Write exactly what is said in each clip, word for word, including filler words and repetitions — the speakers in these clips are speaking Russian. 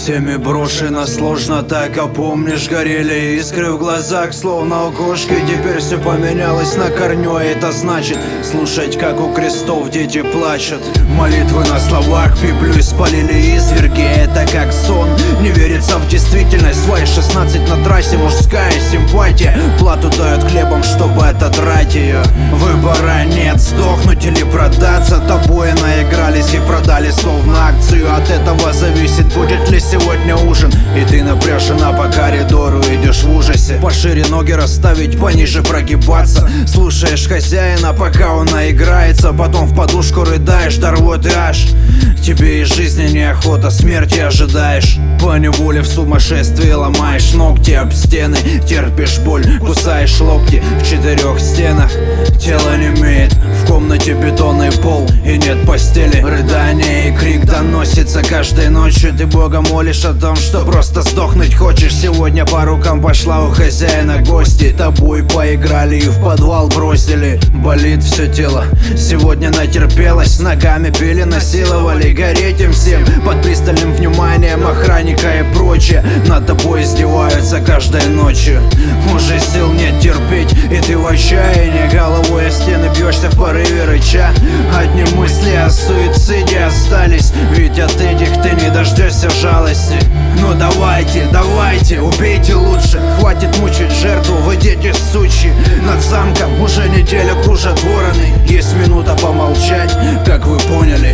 Всеми брошено, сложно так, а помнишь, горели искры в глазах, словно у кошки. Теперь все поменялось на корню, а это значит слушать, как у крестов дети плачут. Молитвы на словах, Библию спалили изверги, это как сон, не верится в действительность. Свои шестнадцать на трассе, мужская симпатия, плату дают хлебом, чтобы отодрать ее. Выбора нет, сдохнуть или продаться. Тобой наигрались и продали словно акцию. От этого зависит, будет ли сегодня ужин. И ты напряжена по коридору, идешь в ужасе. Пошире ноги расставить, пониже прогибаться. Слушаешь хозяина, пока он наиграется. Потом в подушку рыдаешь, до рвоты аж. Тебе из жизни неохота, смерти ожидаешь. Поневоле в сумасшествии ломаешь ногти об стены. Терпишь боль, кусаешь локти в четырех стенах. Тело немеет, в комнате бетонный пол и нет постели. Рыдание и крик доносится каждой ночью. Ты Бога молишь о том, что просто сдохнуть хочешь. Сегодня по рукам пошла у хозяина гости. Тобой поиграли и в подвал бросили. Болит все тело, сегодня натерпелась. Ногами пили, насиловали, гореть им всем под пристальным вниманием охранника и прочее. Над тобой издеваются каждой ночью. Уже сил нет терпеть, и ты в отчаянии. Головой о стены бьешься в порыве рыча. Одни мысли о суициде остались, ведь от этих ты не дождешься жалости. Ну давайте, давайте, убейте лучше. Хватит мучить жертву, вы дети сучьи. Над замком уже неделю кружат вороны. Есть минута помолчать, как вы поняли.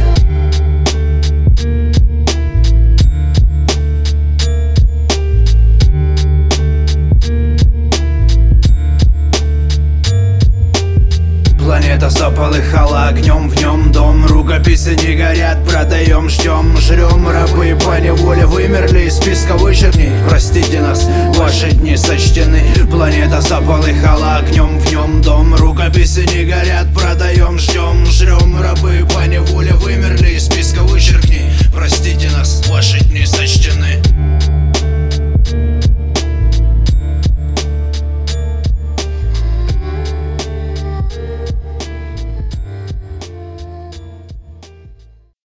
Планета заполыхала огнем, в нем дом. Рукописи не горят, продаем, ждем, жрем. Рабы по неволе вымерли, из списка вычеркни. Простите нас, ваши дни сочтены. Планета заполыхала огнем, в нем дом. Рукописи не горят, продаем, ждем, жрем. Рабы